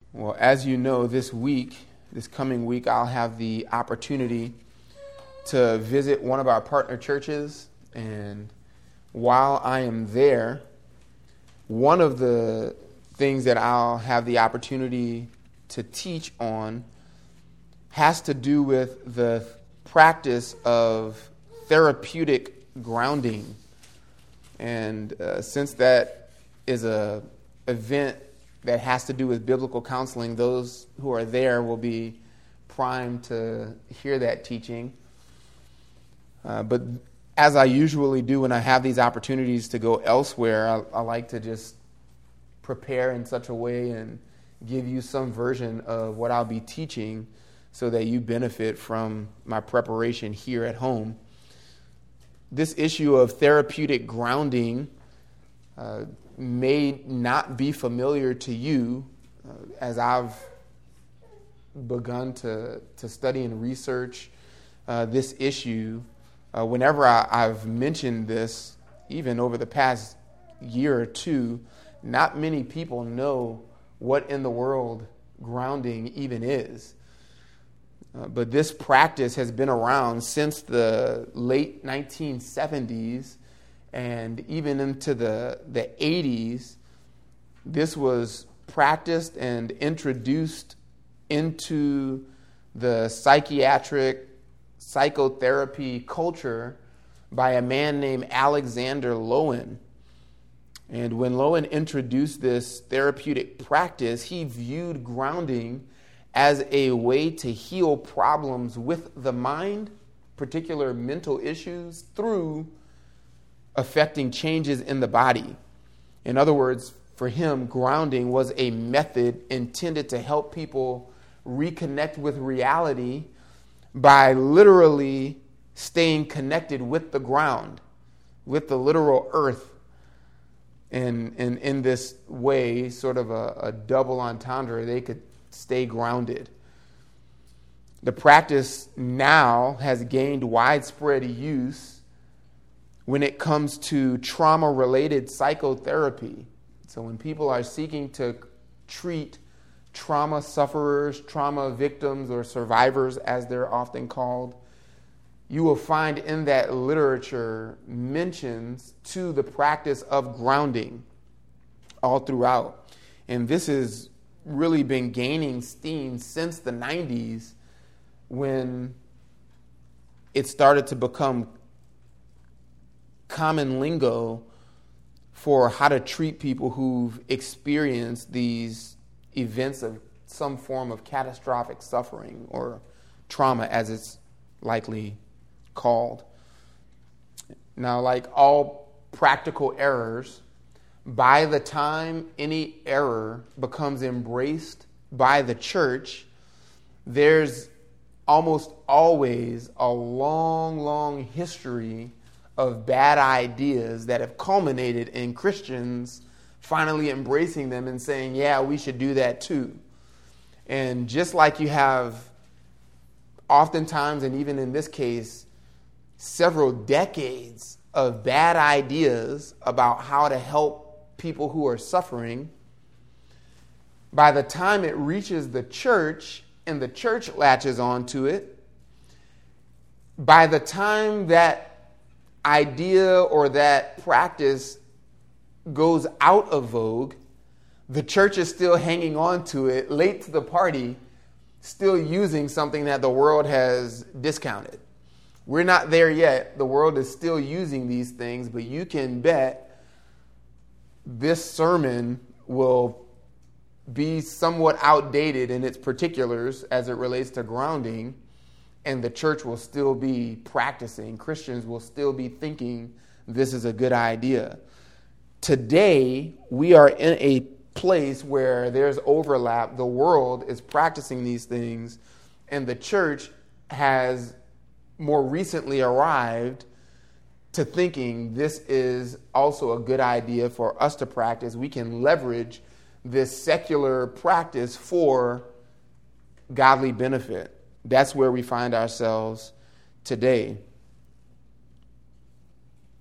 Well, as you know, this coming week, I'll have the opportunity to visit one of our partner churches. And while I am there, one of the things that I'll have the opportunity to teach on has to do with the practice of therapeutic grounding. And since that is an event that has to do with biblical counseling, those who are there will be primed to hear that teaching. But as I usually do when I have these opportunities to go elsewhere, I like to just prepare in such a way and give you some version of what I'll be teaching so that you benefit from my preparation here at home. This issue of therapeutic grounding may not be familiar to you as I've begun to study and research this issue. Whenever I've mentioned this, even over the past year or two, not many people know what in the world grounding even is. But this practice has been around since the late 1970s and even into the 80s. This was practiced and introduced into the psychotherapy culture by a man named Alexander Lowen. And when Lowen introduced this therapeutic practice, he viewed grounding as a way to heal problems with the mind, particular mental issues, through affecting changes in the body. In other words, for him, grounding was a method intended to help people reconnect with reality by literally staying connected with the ground, with the literal earth. And in this way, sort of a double entendre, they could stay grounded. The practice now has gained widespread use when it comes to trauma-related psychotherapy. So when people are seeking to treat trauma sufferers, trauma victims, or survivors, as they're often called, you will find in that literature mentions to the practice of grounding all throughout. And this has really been gaining steam since the 90s, when it started to become common lingo for how to treat people who've experienced these events of some form of catastrophic suffering or trauma, as it's likely called. Now, like all practical errors, by the time any error becomes embraced by the church, there's almost always a long history of bad ideas that have culminated in Christians finally embracing them and saying, yeah, we should do that too. And just like you have oftentimes, and even in this case, several decades of bad ideas about how to help people who are suffering, by the time it reaches the church and the church latches onto it, by the time that idea or that practice goes out of vogue, the church is still hanging on to it, late to the party, still using something that the world has discounted. We're not there yet. The world is still using these things, but you can bet this sermon will be somewhat outdated in its particulars as it relates to grounding, and the church will still be practicing. Christians will still be thinking this is a good idea. Today, we are in a place where there's overlap. The world is practicing these things, and the church has more recently arrived to thinking this is also a good idea for us to practice. We can leverage this secular practice for godly benefit. That's where we find ourselves today.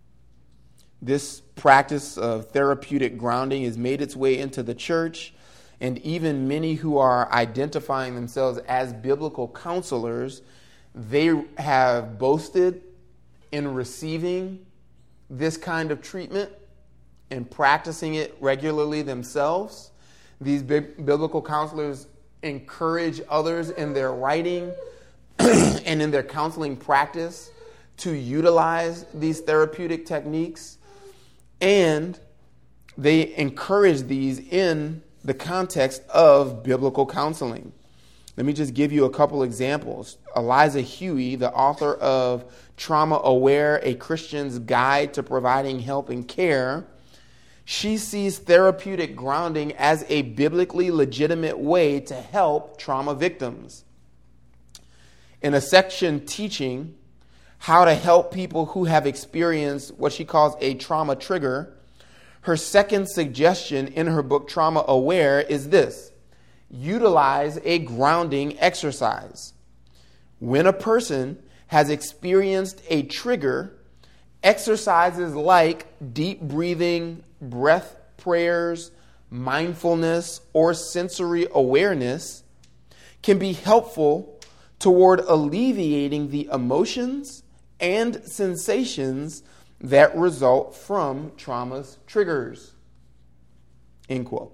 This practice of therapeutic grounding has made its way into the church, and even many who are identifying themselves as biblical counselors, they have boasted in receiving this kind of treatment and practicing it regularly themselves. These biblical counselors encourage others in their writing and in their counseling practice to utilize these therapeutic techniques, and they encourage these in the context of biblical counseling. Let me just give you a couple examples. Eliza Huey, the author of Trauma Aware, A Christian's Guide to Providing Help and Care, she sees therapeutic grounding as a biblically legitimate way to help trauma victims. In a section teaching how to help people who have experienced what she calls a trauma trigger, her second suggestion in her book, Trauma Aware, is this: utilize a grounding exercise. When a person has experienced a trigger, exercises like deep breathing, breath prayers, mindfulness, or sensory awareness can be helpful toward alleviating the emotions and sensations that result from trauma's triggers. End quote.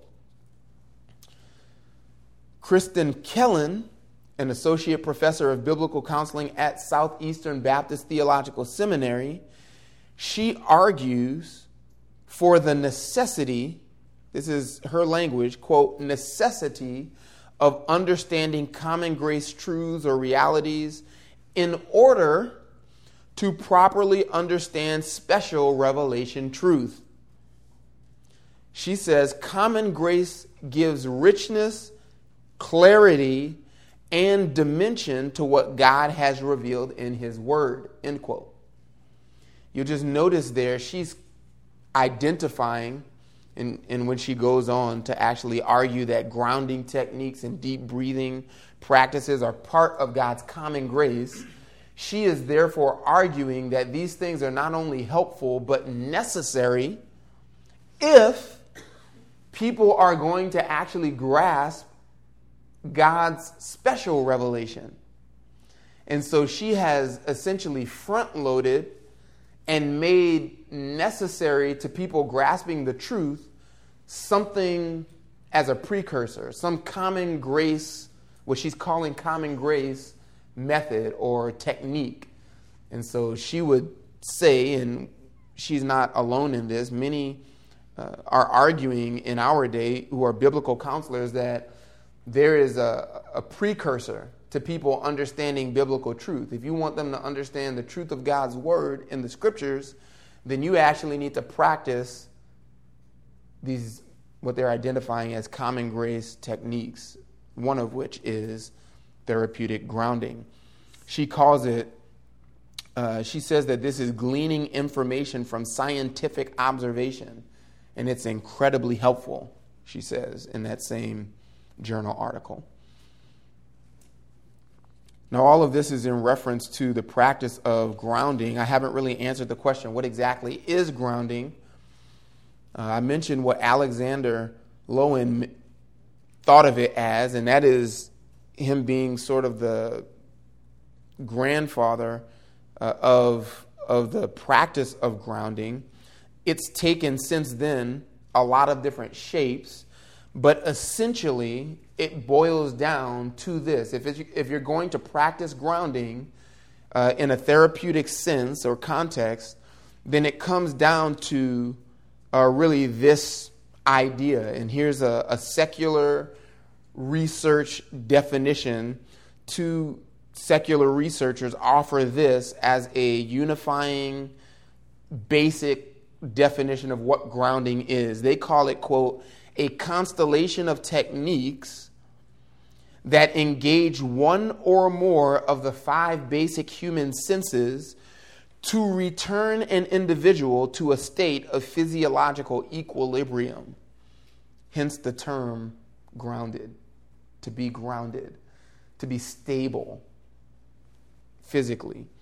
Kristen Kellen, an associate professor of biblical counseling at Southeastern Baptist Theological Seminary, she argues for the necessity, this is her language, quote, necessity of understanding common grace truths or realities in order to properly understand special revelation truth. She says common grace gives richness, clarity, and dimension to what God has revealed in His Word, end quote. You'll just notice there she's identifying, and when she goes on to actually argue that grounding techniques and deep breathing practices are part of God's common grace, she is therefore arguing that these things are not only helpful but necessary if people are going to actually grasp God's special revelation. And so she has essentially front-loaded and made necessary to people grasping the truth something as a precursor, some common grace, what she's calling common grace method or technique. And so she would say, and she's not alone in this, many are arguing in our day who are biblical counselors that there is a precursor to people understanding biblical truth. If you want them to understand the truth of God's word in the scriptures, then you actually need to practice these, what they're identifying as common grace techniques, one of which is therapeutic grounding. She calls it, she says that this is gleaning information from scientific observation, and it's incredibly helpful, she says, in that same journal article. Now, all of this is in reference to the practice of grounding. I haven't really answered the question, what exactly is grounding? I mentioned what Alexander Lowen thought of it as, and that is him being sort of the grandfather of the practice of grounding. It's taken since then a lot of different shapes, but essentially it boils down to this. If you're going to practice grounding in a therapeutic sense or context, then it comes down to really this idea. And here's a secular research definition. Two secular researchers offer this as a unifying, basic definition of what grounding is. They call it, quote, a constellation of techniques that engage one or more of the 5 basic human senses to return an individual to a state of physiological equilibrium. Hence the term grounded, to be grounded, to be stable physically.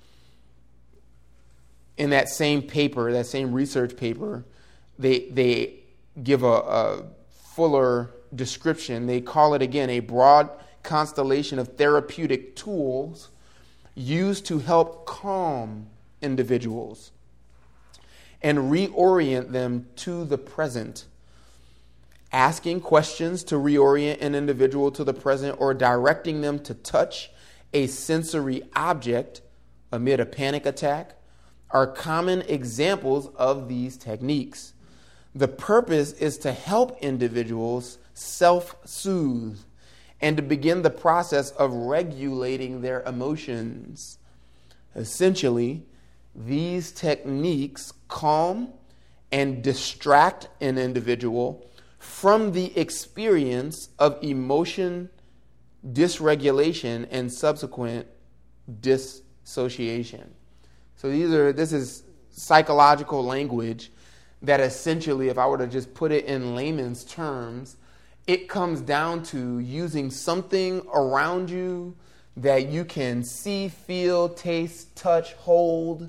In that same paper, that same research paper, they give a fuller description. They call it, again, a broad constellation of therapeutic tools used to help calm individuals and reorient them to the present. Asking questions to reorient an individual to the present, or directing them to touch a sensory object amid a panic attack, are common examples of these techniques. The purpose is to help individuals self-soothe and to begin the process of regulating their emotions. Essentially, these techniques calm and distract an individual from the experience of emotion dysregulation and subsequent dissociation. So this is psychological language that essentially, if I were to just put it in layman's terms, it comes down to using something around you that you can see, feel, taste, touch, hold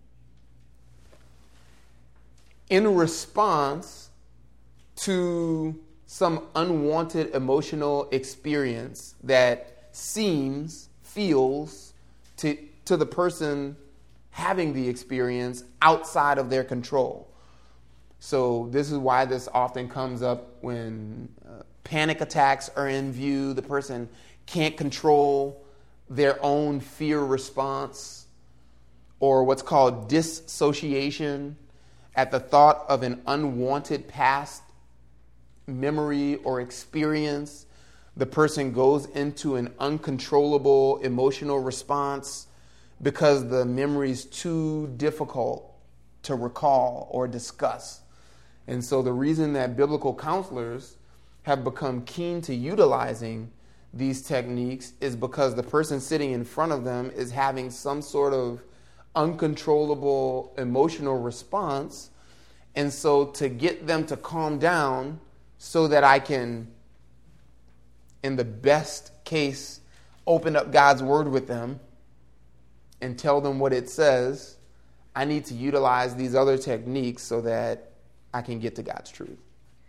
in response to some unwanted emotional experience that feels to the person having the experience outside of their control. So this is why this often comes up when panic attacks are in view. The person can't control their own fear response, or what's called dissociation at the thought of an unwanted past memory or experience. The person goes into an uncontrollable emotional response because the memory is too difficult to recall or discuss. And so the reason that biblical counselors have become keen to utilizing these techniques is because the person sitting in front of them is having some sort of uncontrollable emotional response. And so to get them to calm down so that I can, in the best case, open up God's word with them and tell them what it says, I need to utilize these other techniques so that I can get to God's truth.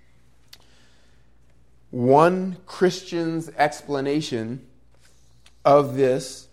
One Christian's explanation of this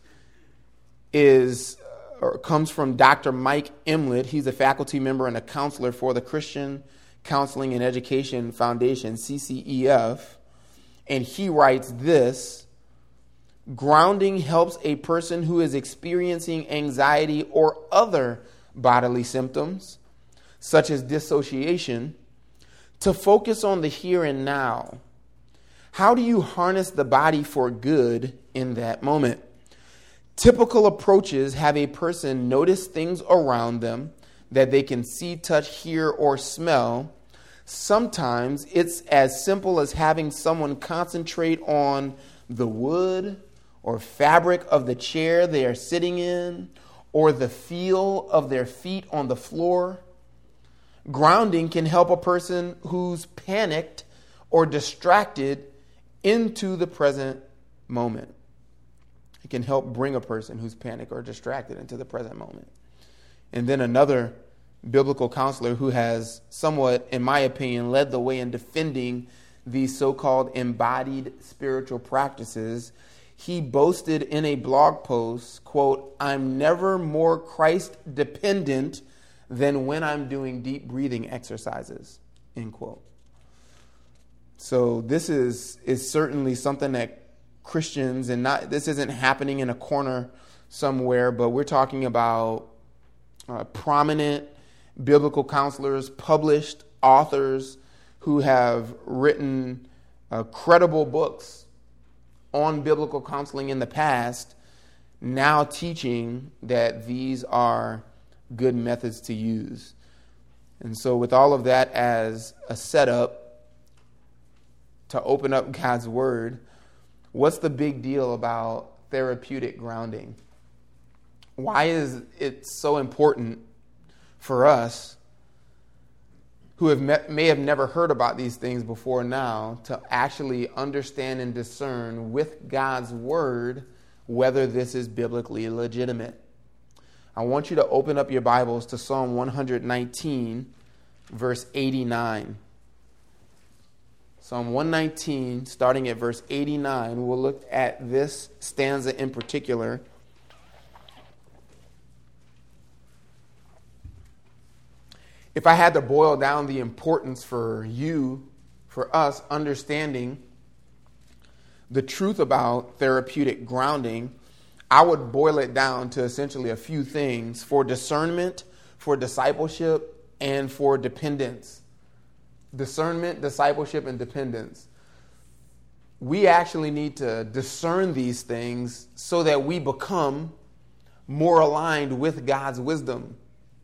comes from Dr. Mike Emlet. He's a faculty member and a counselor for the Christian Counseling and Education Foundation, CCEF. And he writes this: grounding helps a person who is experiencing anxiety or other bodily symptoms, such as dissociation, to focus on the here and now. How do you harness the body for good in that moment? Typical approaches have a person notice things around them that they can see, touch, hear, or smell. Sometimes it's as simple as having someone concentrate on the wood or fabric of the chair they are sitting in, or the feel of their feet on the floor. Grounding can help a person who's panicked or distracted into the present moment. It can help bring a person who's panicked or distracted into the present moment. And then another biblical counselor who has somewhat, in my opinion, led the way in defending these so-called embodied spiritual practices, he boasted in a blog post, quote, "I'm never more Christ-dependent than when I'm doing deep breathing exercises," end quote. So this is certainly something that Christians, and this isn't happening in a corner somewhere, but we're talking about prominent biblical counselors, published authors who have written credible books on biblical counseling in the past, now teaching that these are good methods to use. And so with all of that as a setup to open up God's word, what's the big deal about therapeutic grounding? Why is it so important for us who may have never heard about these things before now to actually understand and discern with God's word whether this is biblically legitimate? I want you to open up your Bibles to Psalm 119, verse 89. Psalm 119, starting at verse 89. We'll look at this stanza in particular. If I had to boil down the importance for you, for us, understanding the truth about therapeutic grounding, I would boil it down to essentially a few things: for discernment, for discipleship, and for dependence. Discernment, discipleship, and dependence. We actually need to discern these things so that we become more aligned with God's wisdom.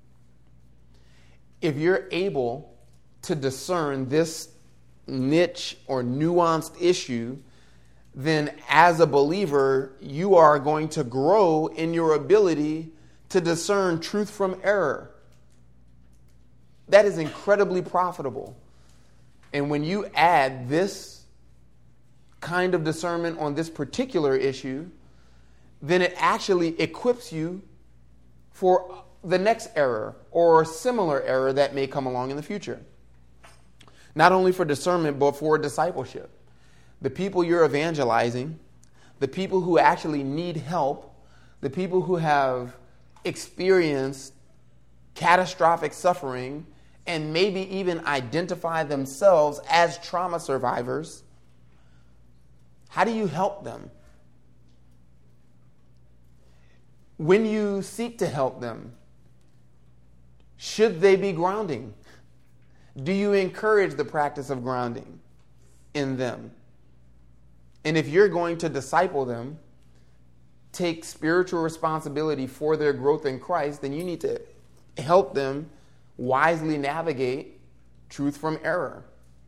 If you're able to discern this niche or nuanced issue, then as a believer, you are going to grow in your ability to discern truth from error. That is incredibly profitable. And when you add this kind of discernment on this particular issue, then it actually equips you for the next error or similar error that may come along in the future. Not only for discernment, but for discipleship. The people you're evangelizing, the people who actually need help, the people who have experienced catastrophic suffering and maybe even identify themselves as trauma survivors, how do you help them? When you seek to help them, should they be grounding? Do you encourage the practice of grounding in them? And if you're going to disciple them, take spiritual responsibility for their growth in Christ, then you need to help them wisely navigate truth from error.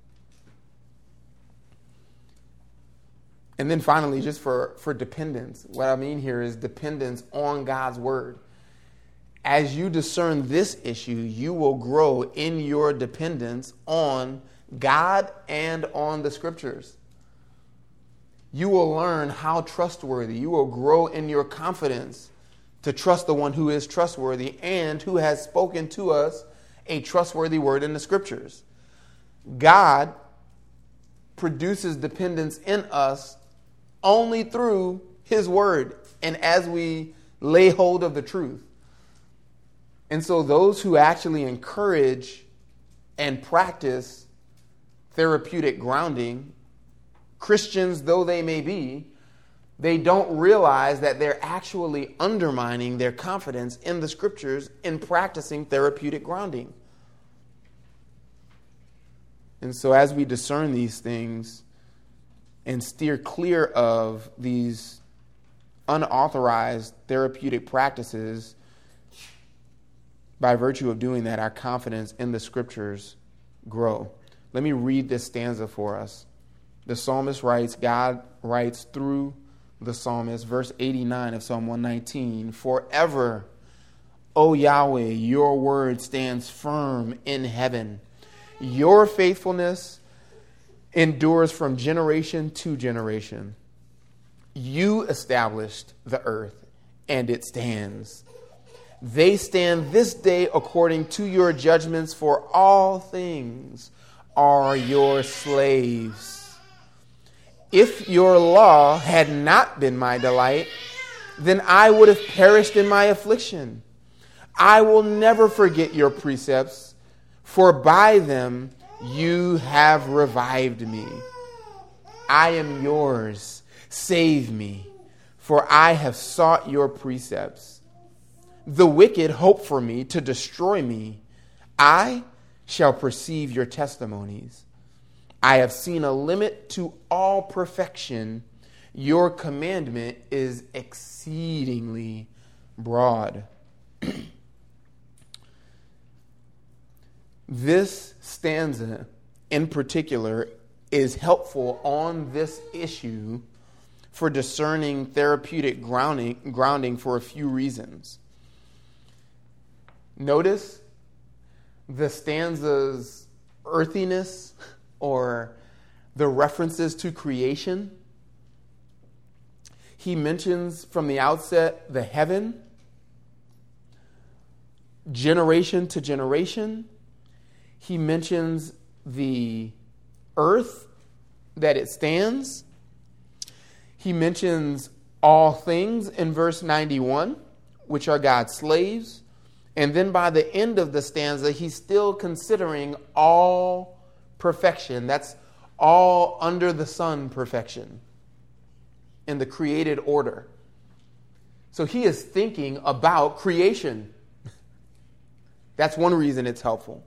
And then finally, just for dependence, what I mean here is dependence on God's word. As you discern this issue, you will grow in your dependence on God and on the scriptures. You will learn how trustworthy. You will grow in your confidence to trust the one who is trustworthy and who has spoken to us a trustworthy word in the scriptures. God produces dependence in us only through his word and as we lay hold of the truth. And so those who actually encourage and practice therapeutic grounding, Christians though they may be, they don't realize that they're actually undermining their confidence in the scriptures in practicing therapeutic grounding. And so as we discern these things and steer clear of these unauthorized therapeutic practices, by virtue of doing that, our confidence in the scriptures grow. Let me read this stanza for us. The psalmist writes, God writes through the psalmist, verse 89 of Psalm 119, "Forever, O Yahweh, your word stands firm in heaven. Your faithfulness endures from generation to generation. You established the earth, and it stands. They stand this day according to your judgments, for all things are your slaves. If your law had not been my delight, then I would have perished in my affliction. I will never forget your precepts, for by them you have revived me. I am yours. Save me, for I have sought your precepts. The wicked hope for me to destroy me. I shall perceive your testimonies. I have seen a limit to all perfection. Your commandment is exceedingly broad." This stanza in particular is helpful on this issue for discerning therapeutic grounding for a few reasons. Notice the stanza's earthiness or the references to creation. He mentions from the outset the heaven, generation to generation. He mentions the earth that it stands. He mentions all things in verse 91, which are God's slaves. And then by the end of the stanza, he's still considering all perfection. That's all under the sun perfection in the created order. So he is thinking about creation. That's one reason it's helpful.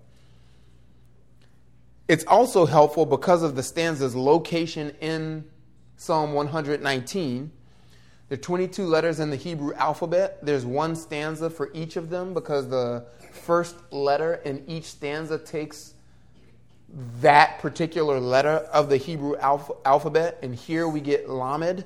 It's also helpful because of the stanza's location in Psalm 119. There are 22 letters in the Hebrew alphabet. There's one stanza for each of them because the first letter in each stanza takes that particular letter of the Hebrew alphabet. And here we get Lamed.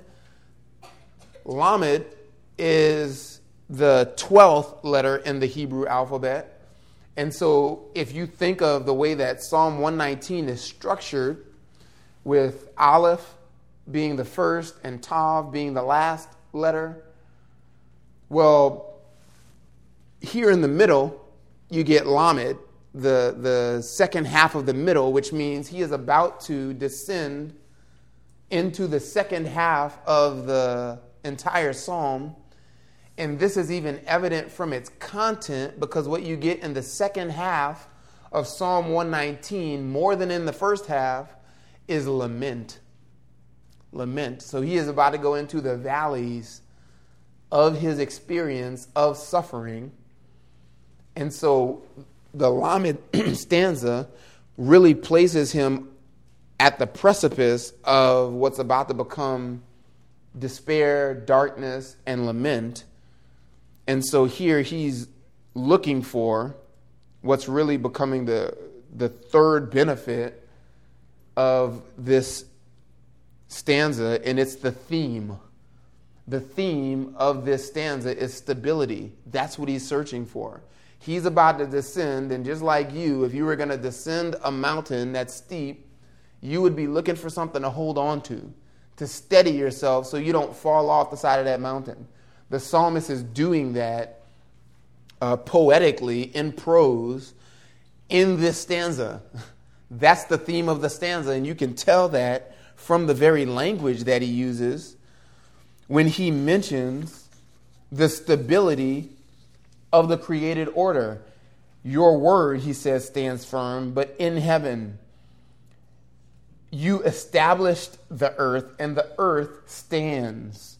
Lamed is the 12th letter in the Hebrew alphabet. And so if you think of the way that Psalm 119 is structured, with Aleph being the first and Tav being the last letter, well, here in the middle, you get Lamed, the second half of the middle, which means he is about to descend into the second half of the entire psalm. And this is even evident from its content, because what you get in the second half of Psalm 119, more than in the first half, is lament. Lament. So he is about to go into the valleys of his experience of suffering. And so the Lamed stanza really places him at the precipice of what's about to become despair, darkness, and lament. And so here he's looking for what's really becoming the third benefit of this stanza, and it's the theme. The theme of this stanza is stability. That's what he's searching for. He's about to descend, and just like you, if you were going to descend a mountain that's steep, you would be looking for something to hold on to steady yourself so you don't fall off the side of that mountain. The psalmist is doing that poetically in prose in this stanza. That's the theme of the stanza, and you can tell that from the very language that he uses when he mentions the stability of the created order. Your word, he says, stands firm, but in heaven you established the earth, and the earth stands.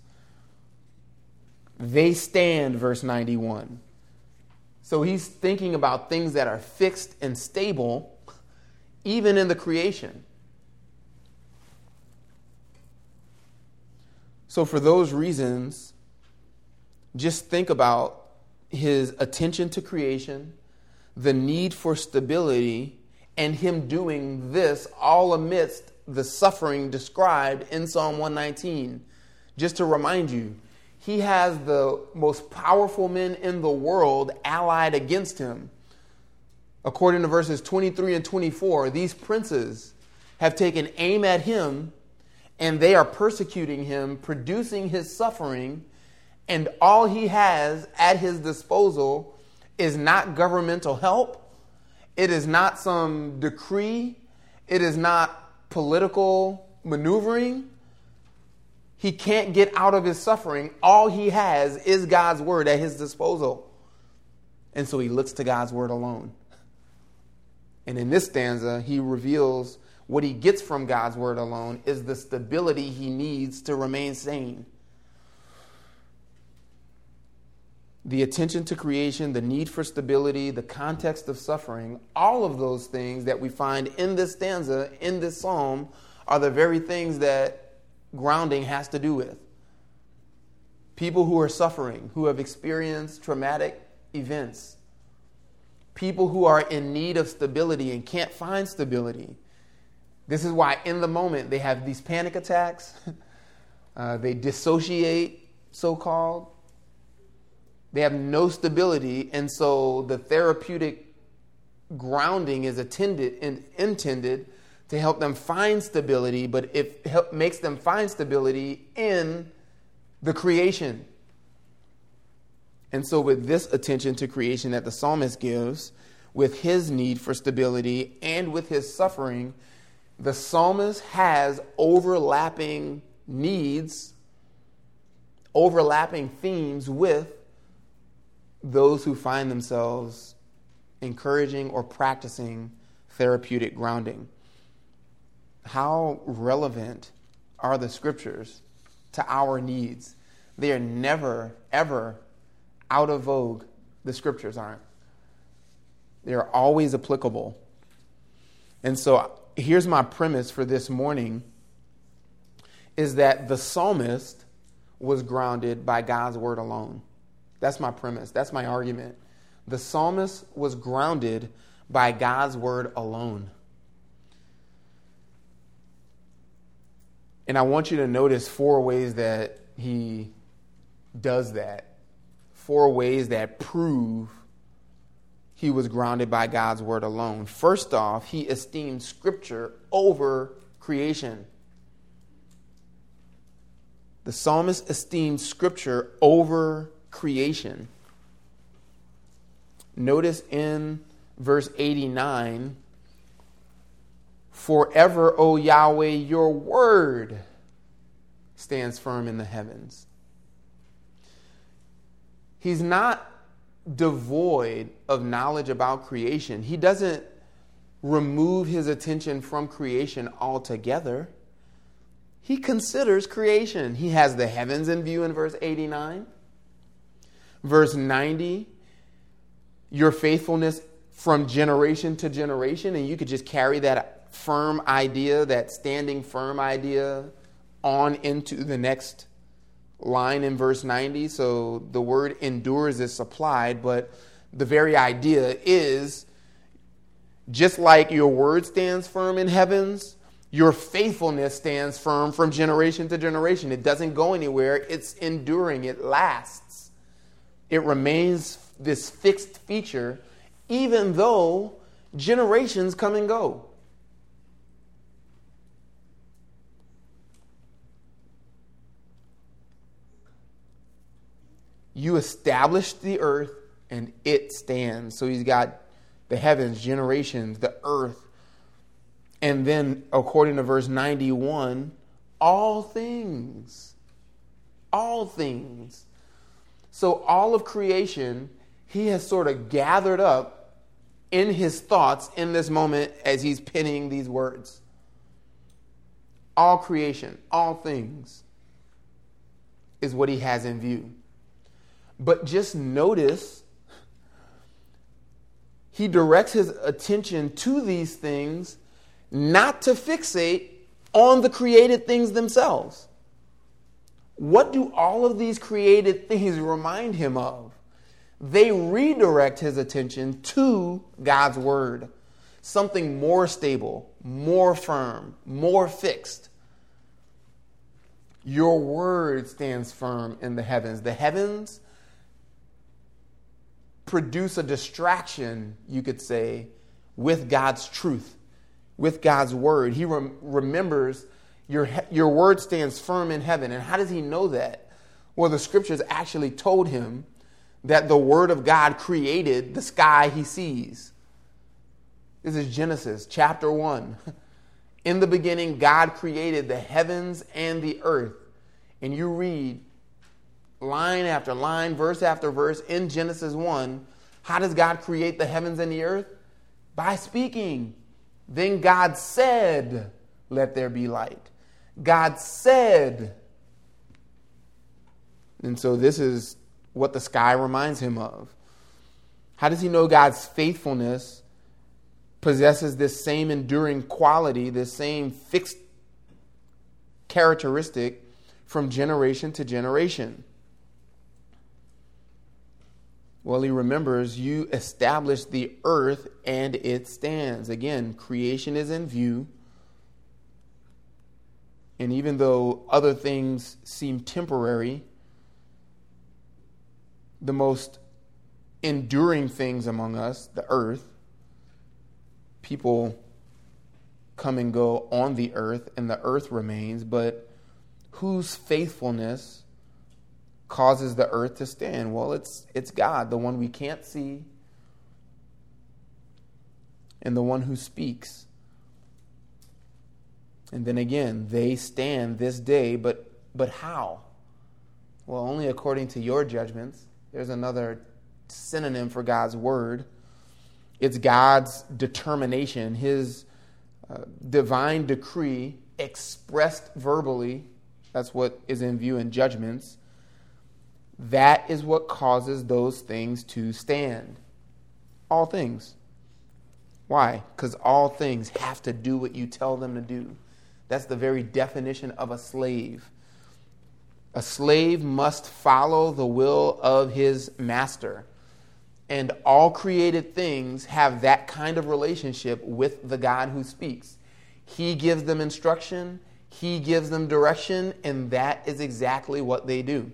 They stand, verse 91. So he's thinking about things that are fixed and stable, even in the creation. So for those reasons, just think about his attention to creation, the need for stability, and him doing this all amidst the suffering described in Psalm 119. Just to remind you, he has the most powerful men in the world allied against him. According to verses 23 and 24, these princes have taken aim at him, and they are persecuting him, producing his suffering, and all he has at his disposal is not governmental help. It is not some decree. It is not political maneuvering. He can't get out of his suffering. All he has is God's word at his disposal. And so he looks to God's word alone. And in this stanza, he reveals what he gets from God's word alone is the stability he needs to remain sane. The attention to creation, the need for stability, the context of suffering, all of those things that we find in this stanza, in this psalm, are the very things that grounding has to do with. People who are suffering, who have experienced traumatic events, people who are in need of stability and can't find stability. This is why in the moment they have these panic attacks. They dissociate, so-called. They have no stability, and so the therapeutic grounding is intended to help them find stability, but it makes them find stability in the creation. And so with this attention to creation that the psalmist gives, with his need for stability and with his suffering, the psalmist has overlapping needs, overlapping themes with those who find themselves encouraging or practicing therapeutic grounding. How relevant are the scriptures to our needs? They are never, ever out of vogue. The scriptures aren't. They're always applicable. And so here's my premise for this morning, is that the psalmist was grounded by God's word alone. That's my premise. That's my argument. The psalmist was grounded by God's word alone. And I want you to notice 4 ways that he does that. 4 ways that prove he was grounded by God's word alone. First off, he esteemed Scripture over creation. The psalmist esteemed Scripture over creation. Notice in verse 89, "Forever, O Yahweh, your word stands firm in the heavens." He's not devoid of knowledge about creation. He doesn't remove his attention from creation altogether. He considers creation. He has the heavens in view in verse 89. Verse 90, your faithfulness from generation to generation. And you could just carry that firm idea, that standing firm idea, on into the next line in verse 90. So the word endures is supplied, but the very idea is, just like your word stands firm in heavens, your faithfulness stands firm from generation to generation. It doesn't go anywhere. It's enduring. It lasts. It remains this fixed feature, even though generations come and go. You established the earth and it stands. So he's got the heavens, generations, the earth. And then, according to verse 91, all things. All things. So all of creation, he has sort of gathered up in his thoughts in this moment as he's penning these words. All creation, all things is what he has in view. But just notice, he directs his attention to these things not to fixate on the created things themselves. What do all of these created things remind him of? They redirect his attention to God's word, something more stable, more firm, more fixed. Your word stands firm in the heavens. The heavens produce a distraction, you could say, with God's truth, with God's word. He remembers your word stands firm in heaven. And how does he know that? Well, the scriptures actually told him that the word of God created the sky he sees. This is Genesis chapter 1. In the beginning, God created the heavens and the earth. And you read line after line, verse after verse in Genesis 1. How does God create the heavens and the earth? By speaking. Then God said, "Let there be light." God said. And so this is what the sky reminds him of. How does he know God's faithfulness possesses this same enduring quality, this same fixed characteristic from generation to generation? Well, he remembers you established the earth and it stands. Again, creation is in view. And even though other things seem temporary, the most enduring things among us, the earth, people come and go on the earth and the earth remains, but whose faithfulness causes the earth to stand? Well, it's God, the one we can't see, and the one who speaks. And then again, they stand this day, but how? Well, only according to your judgments. There's another synonym for God's word. It's God's determination, his divine decree expressed verbally. That's what is in view in judgments. That is what causes those things to stand. All things. Why? Because all things have to do what you tell them to do. That's the very definition of a slave. A slave must follow the will of his master. And all created things have that kind of relationship with the God who speaks. He gives them instruction, he gives them direction, and that is exactly what they do.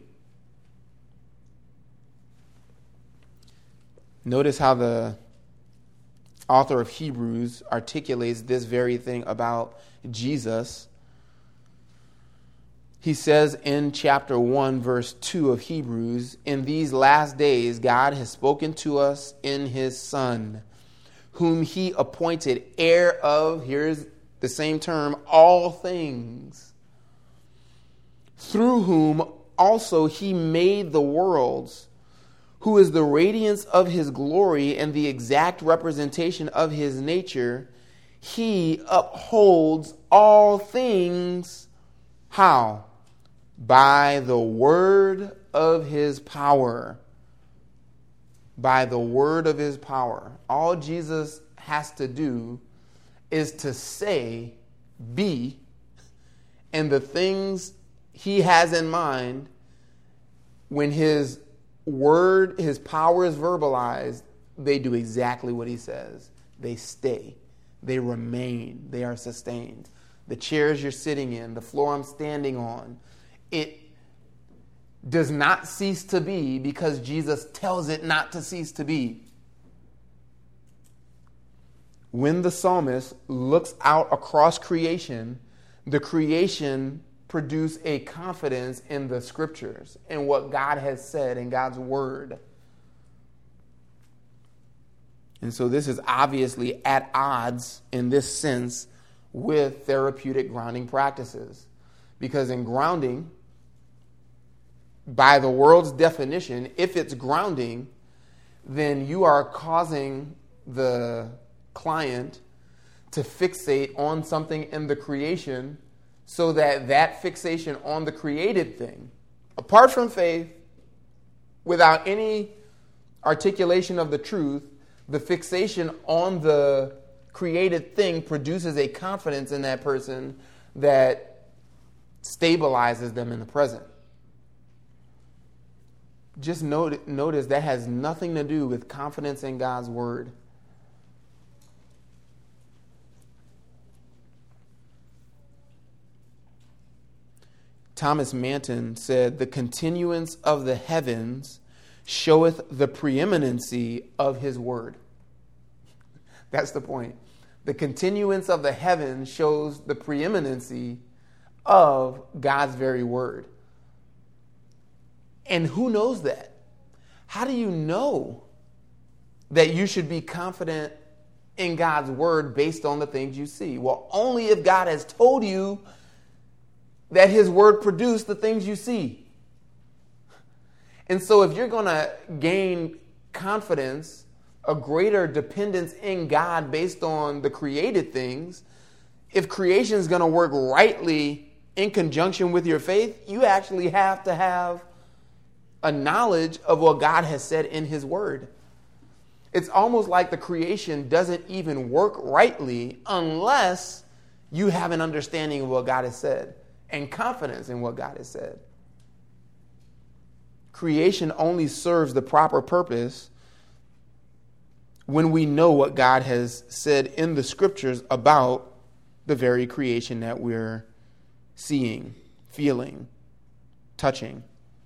Notice how the author of Hebrews articulates this very thing about Jesus. He says in chapter 1, verse 2 of Hebrews, in these last days, God has spoken to us in his Son, whom he appointed heir of, here's the same term, all things, through whom also he made the worlds, who is the radiance of his glory and the exact representation of his nature. He upholds all things. How? By the word of his power. By the word of his power. All Jesus has to do is to say, be, and the things he has in mind, when his word, his power is verbalized, they do exactly what he says. They stay. They remain. They are sustained. The chairs you're sitting in, the floor I'm standing on, it does not cease to be because Jesus tells it not to cease to be. When the psalmist looks out across creation, the creation produce a confidence in the scriptures and what God has said in God's word. And so this is obviously at odds in this sense with therapeutic grounding practices. Because in grounding, by the world's definition, if it's grounding, then you are causing the client to fixate on something in the creation so that that fixation on the created thing, apart from faith, without any articulation of the truth, the fixation on the created thing produces a confidence in that person that stabilizes them in the present. Just notice that has nothing to do with confidence in God's word. Thomas Manton said, the continuance of the heavens showeth the preeminency of his word. That's the point. The continuance of the heavens shows the preeminency of God's very word. And who knows that? How do you know that you should be confident in God's word based on the things you see? Well, only if God has told you that his word produced the things you see. And so if you're going to gain confidence, a greater dependence in God based on the created things, if creation is going to work rightly in conjunction with your faith, you actually have to have a knowledge of what God has said in his word. It's almost like the creation doesn't even work rightly unless you have an understanding of what God has said and confidence in what God has said. Creation only serves the proper purpose when we know what God has said in the scriptures about the very creation that we're seeing, feeling, touching.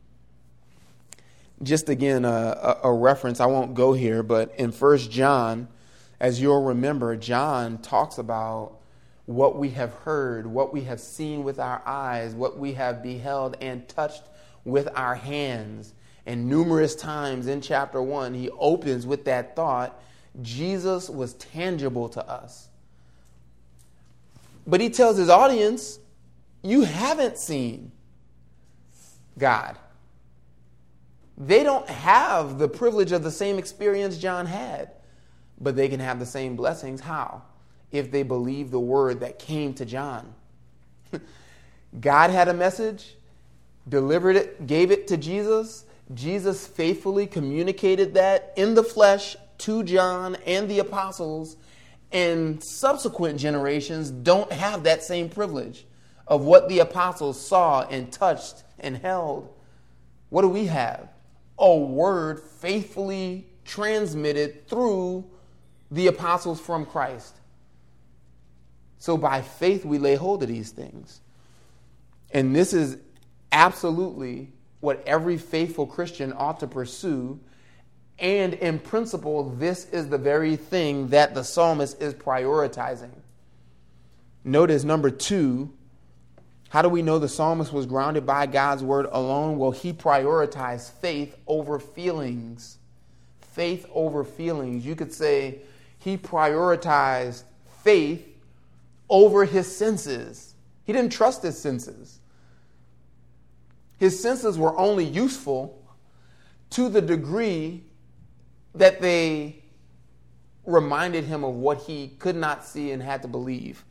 Just again, a reference, I won't go here, but in 1 John, as you'll remember, John talks about what we have heard, what we have seen with our eyes, what we have beheld and touched with our hands. And numerous times in chapter 1, he opens with that thought, Jesus was tangible to us. But he tells his audience, you haven't seen God. They don't have the privilege of the same experience John had, but they can have the same blessings. How? If they believe the word that came to John. God had a message, delivered it, gave it to Jesus. Jesus faithfully communicated that in the flesh to John and the apostles, and subsequent generations don't have that same privilege of what the apostles saw and touched and held. What do we have? A word faithfully transmitted through the apostles from Christ. So by faith we lay hold of these things. And this is absolutely what every faithful Christian ought to pursue. And in principle, this is the very thing that the psalmist is prioritizing. Notice number 2, how do we know the psalmist was grounded by God's word alone? Well, he prioritized faith over feelings. Faith over feelings. You could say he prioritized faith over his senses. He didn't trust his senses. His senses were only useful to the degree that they reminded him of what he could not see and had to believe.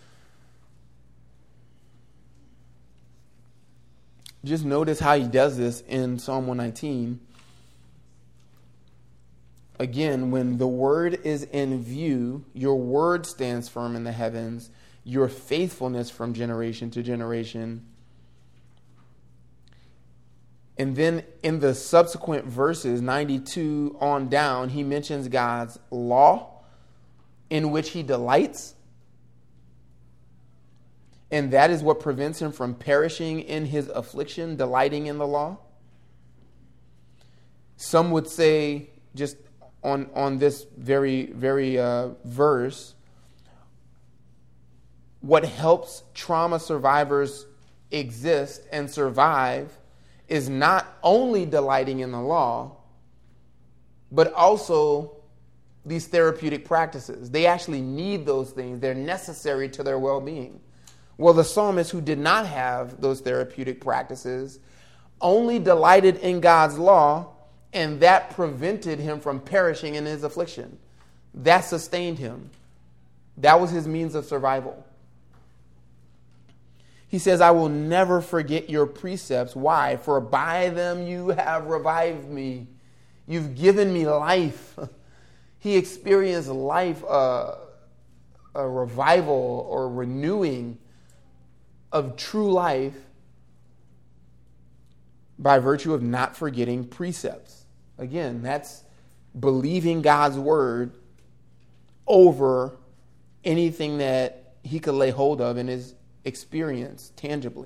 Just notice how he does this in Psalm 119. Again, when the word is in view, your word stands firm in the heavens, your faithfulness from generation to generation. And then in the subsequent verses, 92 on down, he mentions God's law in which he delights. And that is what prevents him from perishing in his affliction, delighting in the law. Some would say, just on this very verse, what helps trauma survivors exist and survive is not only delighting in the law, but also these therapeutic practices. They actually need those things. They're necessary to their well-being. Well, the psalmist who did not have those therapeutic practices only delighted in God's law, and that prevented him from perishing in his affliction. That sustained him. That was his means of survival. He says, I will never forget your precepts. Why? For by them you have revived me. You've given me life. He experienced life, a revival or renewing of true life by virtue of not forgetting precepts. Again, that's believing God's word over anything that he could lay hold of in his experience tangibly.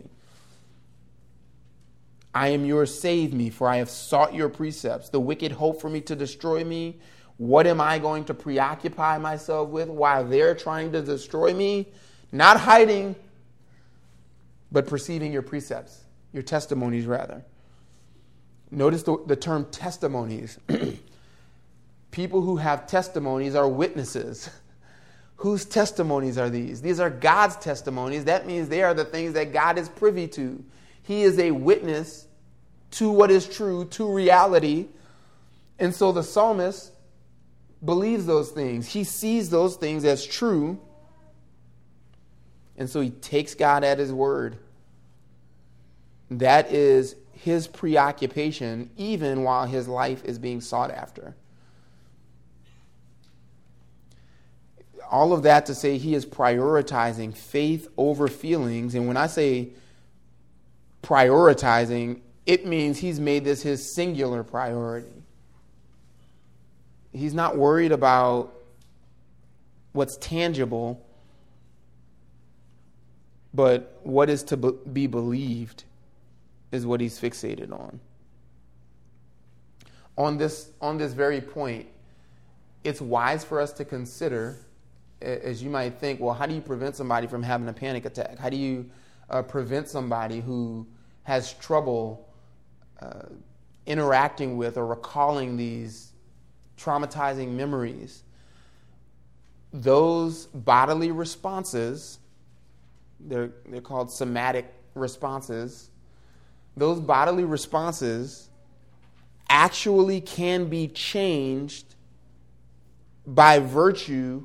I am yours, save me, for I have sought your precepts. The wicked hope for me to destroy me. What am I going to preoccupy myself with while they're trying to destroy me? Not hiding, but perceiving your precepts, your testimonies rather. Notice the term testimonies. People who have testimonies are witnesses. Whose testimonies are these? These are God's testimonies. That means they are the things that God is privy to. He is a witness to what is true, to reality. And so the psalmist believes those things. He sees those things as true. And so he takes God at his word. That is his preoccupation, even while his life is being sought after. All of that to say he is prioritizing faith over feelings. And when I say prioritizing, it means he's made this his singular priority. He's not worried about what's tangible, but what is to be believed is what he's fixated on. On this very point, it's wise for us to consider, as you might think, well, how do you prevent somebody from having a panic attack? How do you prevent somebody who has trouble interacting with or recalling these traumatizing memories? Those bodily responses They're called somatic responses. Those bodily responses actually can be changed by virtue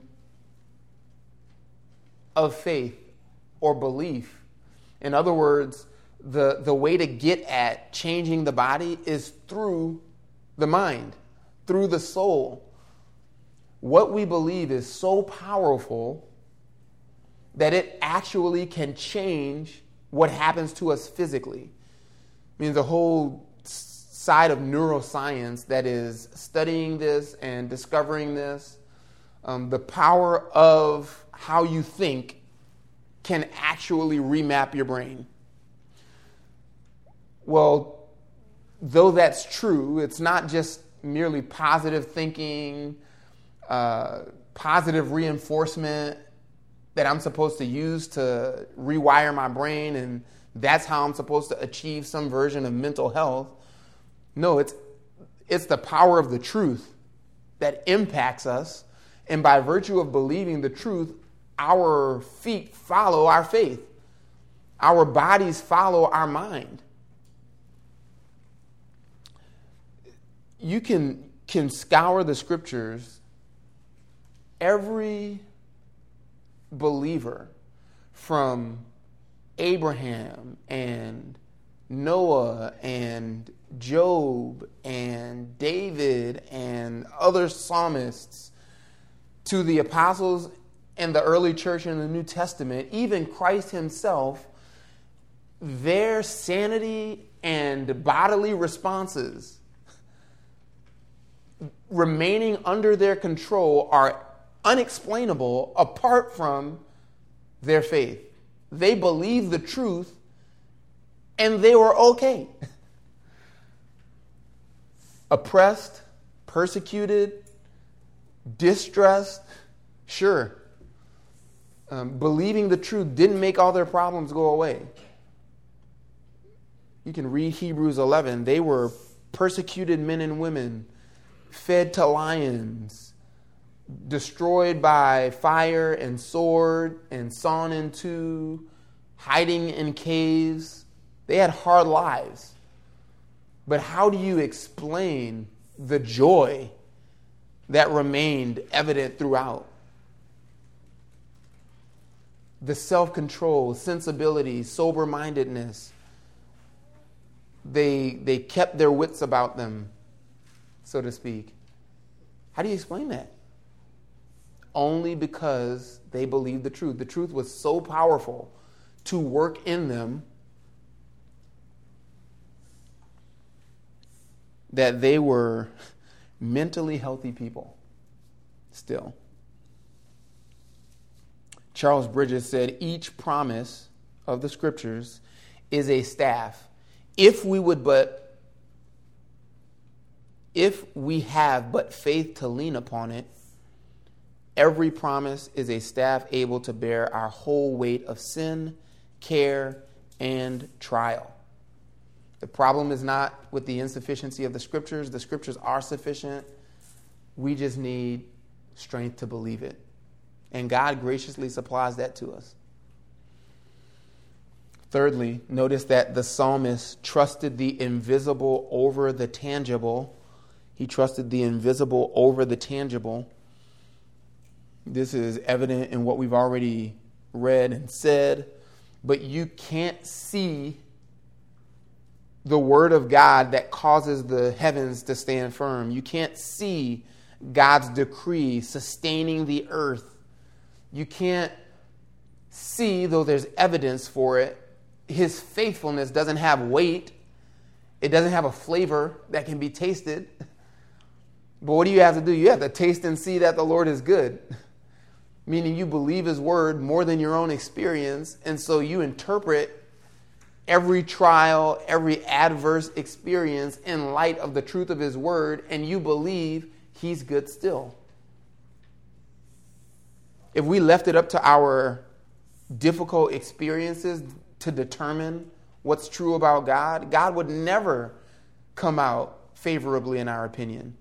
of faith or belief. In other words, the way to get at changing the body is through the mind, through the soul. What we believe is so powerful that it actually can change what happens to us physically. I mean, the whole side of neuroscience that is studying this and discovering this, the power of how you think can actually remap your brain. Well, though that's true, it's not just merely positive thinking, positive reinforcement that I'm supposed to use to rewire my brain, and that's how I'm supposed to achieve some version of mental health. No, it's the power of the truth that impacts us, and by virtue of believing the truth, our feet follow our faith. Our bodies follow our mind. You can scour the scriptures. Every believer from Abraham and Noah and Job and David and other psalmists to the apostles and the early church in the New Testament, even Christ himself, their sanity and bodily responses remaining under their control are unexplainable apart from their faith. They believed the truth and they were okay. Oppressed, persecuted, distressed, sure. Believing the truth didn't make all their problems go away. You can read Hebrews 11. They were persecuted men and women, fed to lions, destroyed by fire and sword and sawn in two, hiding in caves. They had hard lives. But how do you explain the joy that remained evident throughout? The self-control, sensibility, sober-mindedness. They kept their wits about them, so to speak. How do you explain that? Only because they believed the truth. The truth was so powerful to work in them that they were mentally healthy people still. Charles Bridges said, each promise of the scriptures is a staff. If we have but faith to lean upon it, every promise is a staff able to bear our whole weight of sin, care, and trial. The problem is not with the insufficiency of the scriptures. The scriptures are sufficient. We just need strength to believe it. And God graciously supplies that to us. Thirdly, notice that the psalmist trusted the invisible over the tangible. He trusted the invisible over the tangible. This is evident in what we've already read and said. But you can't see the word of God that causes the heavens to stand firm. You can't see God's decree sustaining the earth. You can't see, though there's evidence for it, his faithfulness doesn't have weight. It doesn't have a flavor that can be tasted. But what do you have to do? You have to taste and see that the Lord is good. Meaning you believe his word more than your own experience. And so you interpret every trial, every adverse experience in light of the truth of his word. And you believe he's good still. If we left it up to our difficult experiences to determine what's true about God, God would never come out favorably in our opinion.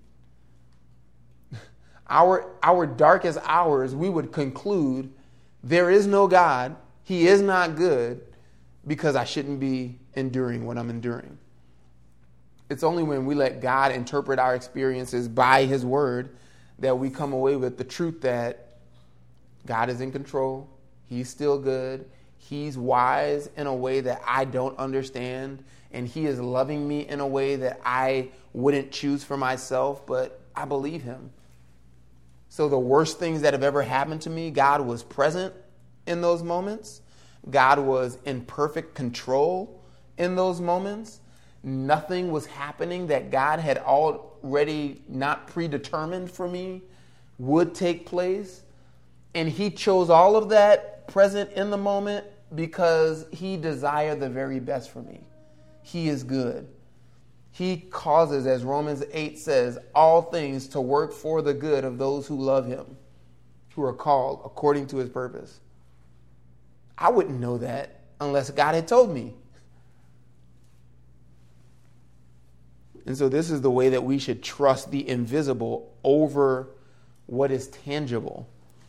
Our darkest hours, we would conclude there is no God He is not good because I shouldn't be enduring what I'm enduring. It's only when we let God interpret our experiences by his word that we come away with the truth that God is in control. He's still good. He's wise in a way that I don't understand. And he is loving me in a way that I wouldn't choose for myself, but I believe him. So the worst things that have ever happened to me, God was present in those moments. God was in perfect control in those moments. Nothing was happening that God had already not predetermined for me would take place. And he chose all of that present in the moment because he desired the very best for me. He is good. He causes, as Romans 8 says, all things to work for the good of those who love him, who are called according to his purpose. I wouldn't know that unless God had told me. And so this is the way that we should trust the invisible over what is tangible.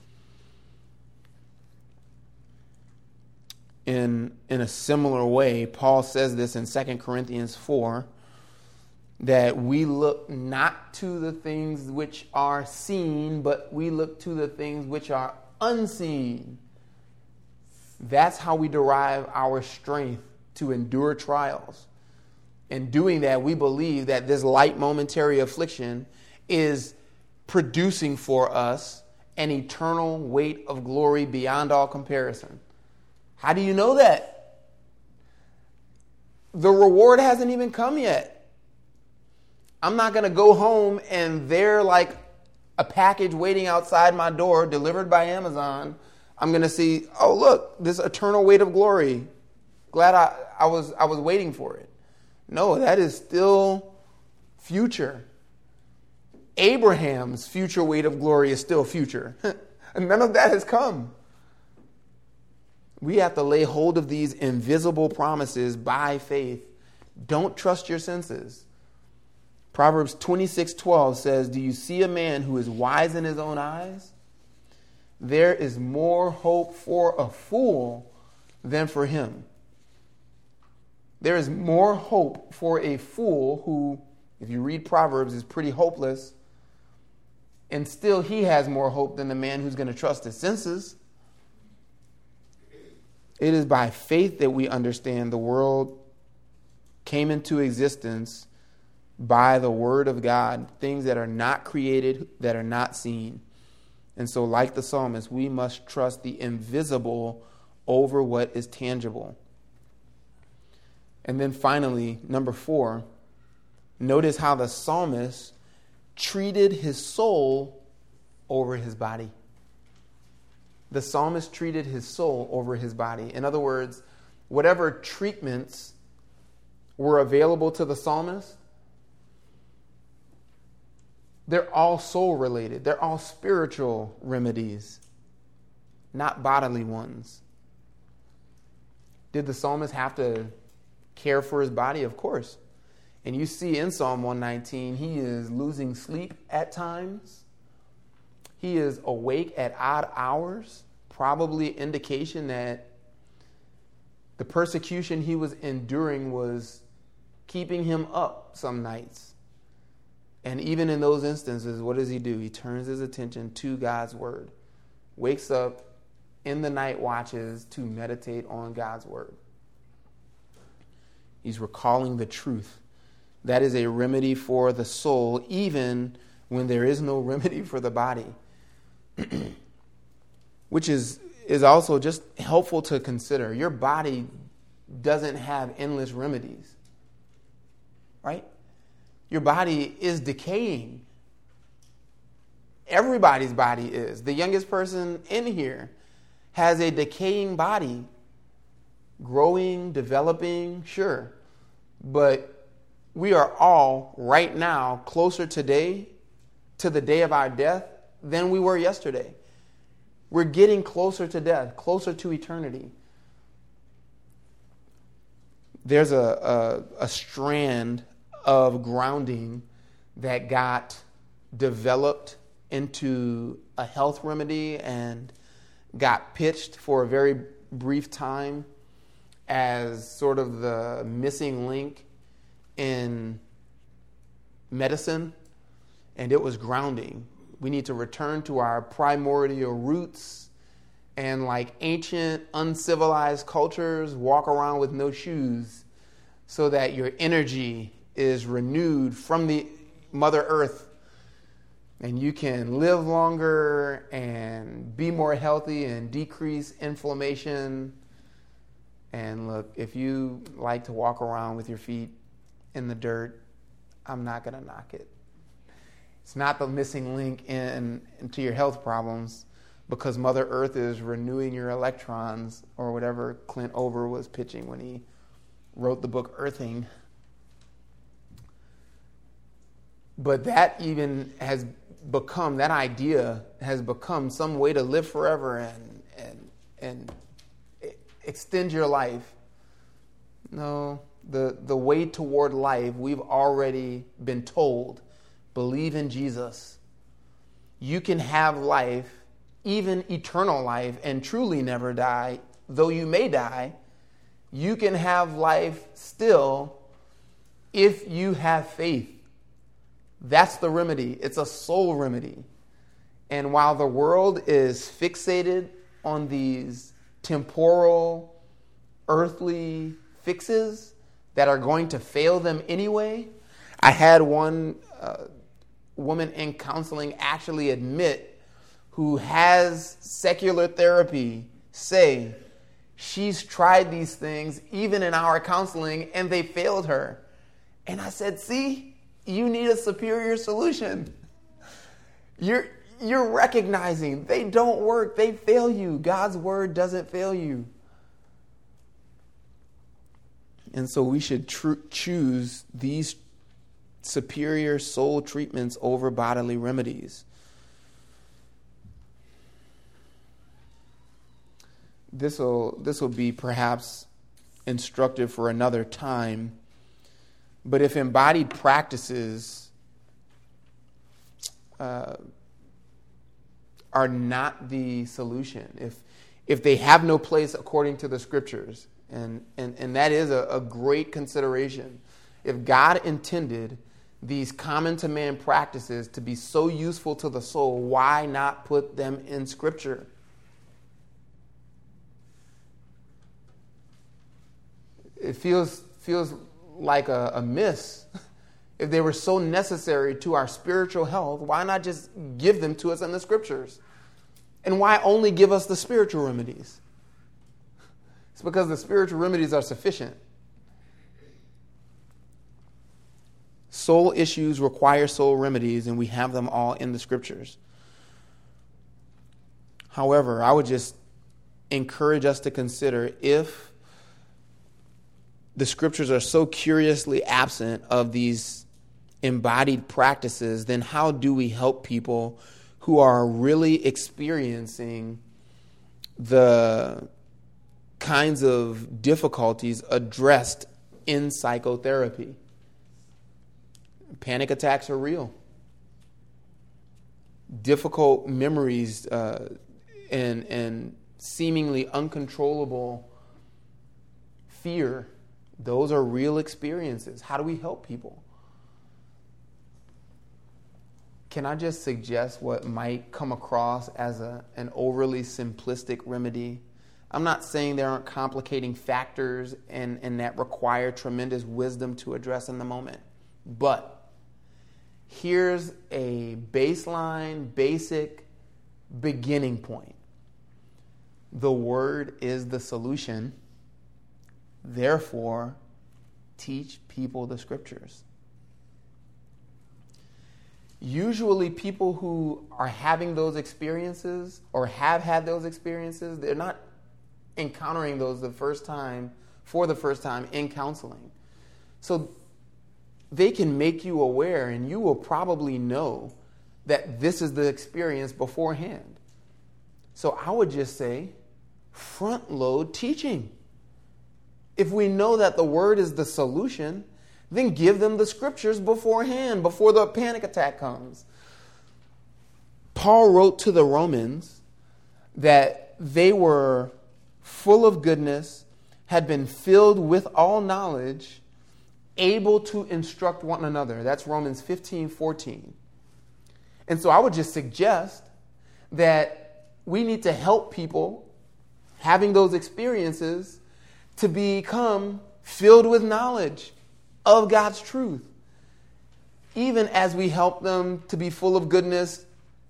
In a similar way, Paul says this in 2 Corinthians 4, that we look not to the things which are seen, but we look to the things which are unseen. That's how we derive our strength to endure trials. In doing that, we believe that this light momentary affliction is producing for us an eternal weight of glory beyond all comparison. How do you know that? The reward hasn't even come yet. I'm not going to go home and there, like a package waiting outside my door delivered by Amazon, I'm going to see, oh, look, this eternal weight of glory. Glad I was waiting for it. No, that is still future. Abraham's future weight of glory is still future. And none of that has come. We have to lay hold of these invisible promises by faith. Don't trust your senses. Proverbs 26:12 says, do you see a man who is wise in his own eyes? There is more hope for a fool than for him. There is more hope for a fool who, if you read Proverbs, is pretty hopeless. And still he has more hope than the man who's going to trust his senses. It is by faith that we understand the world came into existence by the word of God, things that are not created, that are not seen. And so, like the psalmist, we must trust the invisible over what is tangible. And then finally, number 4, notice how the psalmist treated his soul over his body. The psalmist treated his soul over his body. In other words, whatever treatments were available to the psalmist, they're all soul related. They're all spiritual remedies, not bodily ones. Did the psalmist have to care for his body? Of course. And you see in Psalm 119, he is losing sleep at times. He is awake at odd hours, probably indication that the persecution he was enduring was keeping him up some nights. And even in those instances, what does he do? He turns his attention to God's word, wakes up in the night watches to meditate on God's word. He's recalling the truth. That is a remedy for the soul, even when there is no remedy for the body. Which is also just helpful to consider. Your body doesn't have endless remedies, right? Your body is decaying. Everybody's body is. The youngest person in here has a decaying body. Growing, developing, sure. But we are all right now closer today to the day of our death than we were yesterday. We're getting closer to death, closer to eternity. There's a strand of grounding that got developed into a health remedy and got pitched for a very brief time as sort of the missing link in medicine, and it was grounding. We need to return to our primordial roots, and like ancient uncivilized cultures, walk around with no shoes so that your energy is renewed from the Mother Earth, and you can live longer and be more healthy and decrease inflammation. And look, if you like to walk around with your feet in the dirt, I'm not going to knock it. It's not the missing link into your health problems, because Mother Earth is renewing your electrons, or whatever Clint Over was pitching when he wrote the book Earthing. But that idea has become some way to live forever and extend your life. No, the way toward life, we've already been told, believe in Jesus. You can have life, even eternal life, and truly never die, though you may die. You can have life still if you have faith. That's the remedy. It's a soul remedy. And while the world is fixated on these temporal, earthly fixes that are going to fail them anyway, I had one woman in counseling actually admit, who has secular therapy, say she's tried these things even in our counseling and they failed her. And I said, see, you need a superior solution. You're recognizing they don't work. They fail you. God's word doesn't fail you. And so we should choose these superior soul treatments over bodily remedies. This will be perhaps instructive for another time. But if embodied practices are not the solution, if they have no place according to the scriptures, and that is a great consideration. If God intended these common to man practices to be so useful to the soul, why not put them in scripture? It feels like a miss. If they were so necessary to our spiritual health, why not just give them to us in the scriptures? And why only give us the spiritual remedies? It's because the spiritual remedies are sufficient. Soul issues require soul remedies, and we have them all in the scriptures. However, I would just encourage us to consider, if the scriptures are so curiously absent of these embodied practices, then how do we help people who are really experiencing the kinds of difficulties addressed in psychotherapy? Panic attacks are real. Difficult memories and seemingly uncontrollable fear, those are real experiences. How do we help people? Can I just suggest what might come across as an overly simplistic remedy? I'm not saying there aren't complicating factors and that require tremendous wisdom to address in the moment. But here's a baseline, basic beginning point. The word is the solution. Therefore, teach people the scriptures. Usually people who are having those experiences or have had those experiences, they're not encountering those for the first time in counseling. So they can make you aware, and you will probably know that this is the experience beforehand. So I would just say, front load teaching. If we know that the word is the solution, then give them the scriptures beforehand, before the panic attack comes. Paul wrote to the Romans that they were full of goodness, had been filled with all knowledge, able to instruct one another. That's Romans 15:14. And so I would just suggest that we need to help people having those experiences to become filled with knowledge of God's truth. Even as we help them to be full of goodness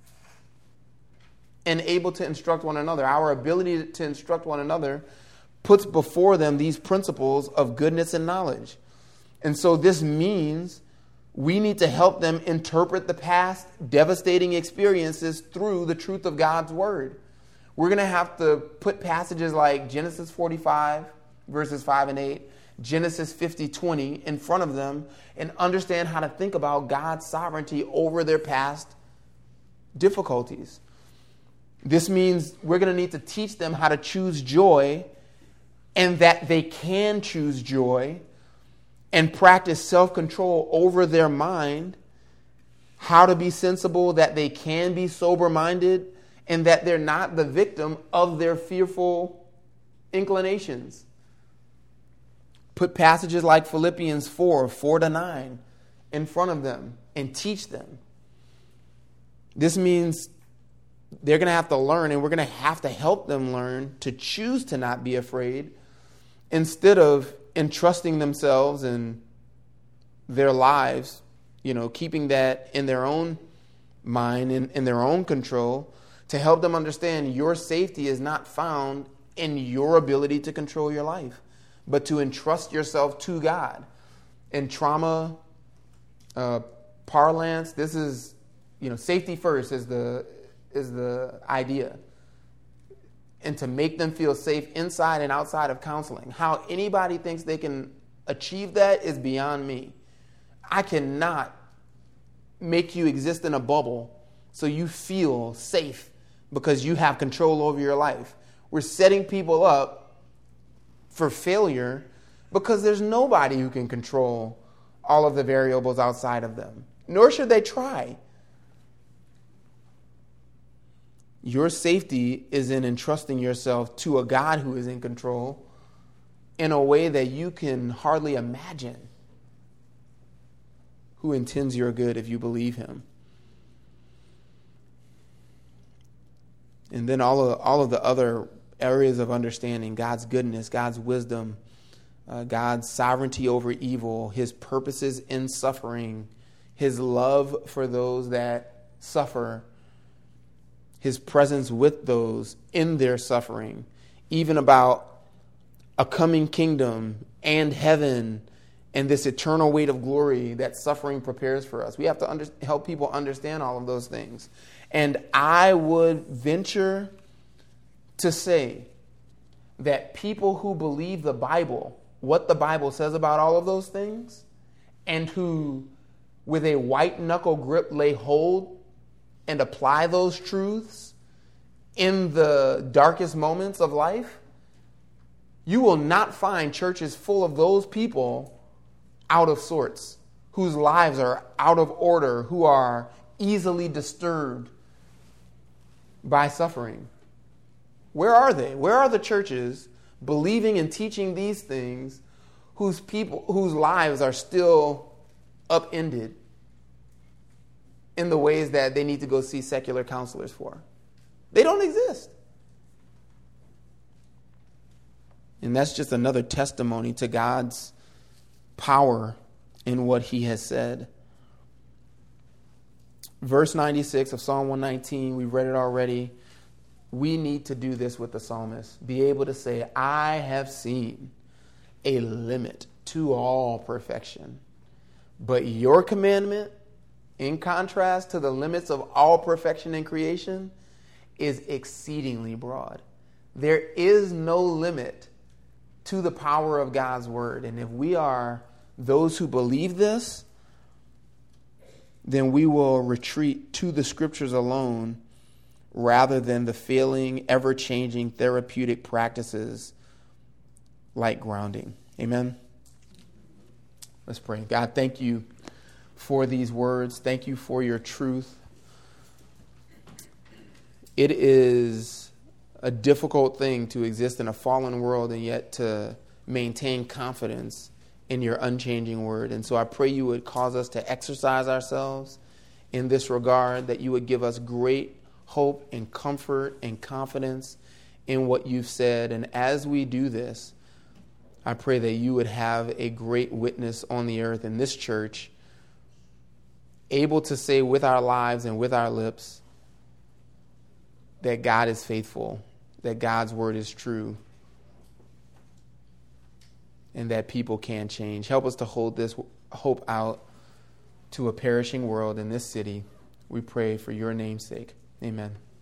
and able to instruct one another. Our ability to instruct one another puts before them these principles of goodness and knowledge. And so this means we need to help them interpret the past devastating experiences through the truth of God's word. We're going to have to put passages like Genesis 45, verses 5 and 8, Genesis 50:20 in front of them and understand how to think about God's sovereignty over their past difficulties. This means we're going to need to teach them how to choose joy and that they can choose joy and practice self-control over their mind, how to be sensible, that they can be sober-minded, and that they're not the victim of their fearful inclinations. Put passages like Philippians 4:4-9 in front of them and teach them. This means they're going to have to learn, and we're going to have to help them learn to choose to not be afraid instead of entrusting themselves and their lives, keeping that in their own mind, in their own control, to help them understand your safety is not found in your ability to control your life, but to entrust yourself to God. In trauma parlance, this is, safety first is the idea. And to make them feel safe inside and outside of counseling. How anybody thinks they can achieve that is beyond me. I cannot make you exist in a bubble so you feel safe because you have control over your life. We're setting people up for failure because there's nobody who can control all of the variables outside of them. Nor should they try. Your safety is in entrusting yourself to a God who is in control in a way that you can hardly imagine, who intends your good if you believe him. And then all of the other areas of understanding, God's goodness, God's wisdom, God's sovereignty over evil, his purposes in suffering, his love for those that suffer, his presence with those in their suffering, even about a coming kingdom and heaven and this eternal weight of glory that suffering prepares for us. We have to help people understand all of those things. And I would venture to say that people who believe the Bible, what the Bible says about all of those things, and who with a white knuckle grip lay hold and apply those truths in the darkest moments of life, you will not find churches full of those people out of sorts, whose lives are out of order, who are easily disturbed by suffering. Where are they? Where are the churches believing and teaching these things whose lives are still upended in the ways that they need to go see secular counselors for? They don't exist. And that's just another testimony to God's power in what he has said. Verse 96 of Psalm 119, we've read it already. We need to do this with the psalmist. Be able to say, I have seen a limit to all perfection. But your commandment, in contrast to the limits of all perfection in creation, is exceedingly broad. There is no limit to the power of God's word. And if we are those who believe this, then we will retreat to the scriptures alone rather than the failing, ever-changing therapeutic practices like grounding. Amen? Let's pray. God, thank you for these words. Thank you for your truth. It is a difficult thing to exist in a fallen world and yet to maintain confidence in your unchanging word. And so I pray you would cause us to exercise ourselves in this regard, that you would give us great hope and comfort and confidence in what you've said. And as we do this, I pray that you would have a great witness on the earth in this church, able to say with our lives and with our lips that God is faithful, that God's word is true, and that people can change. Help us to hold this hope out to a perishing world in this city. We pray for your name's sake. Amen.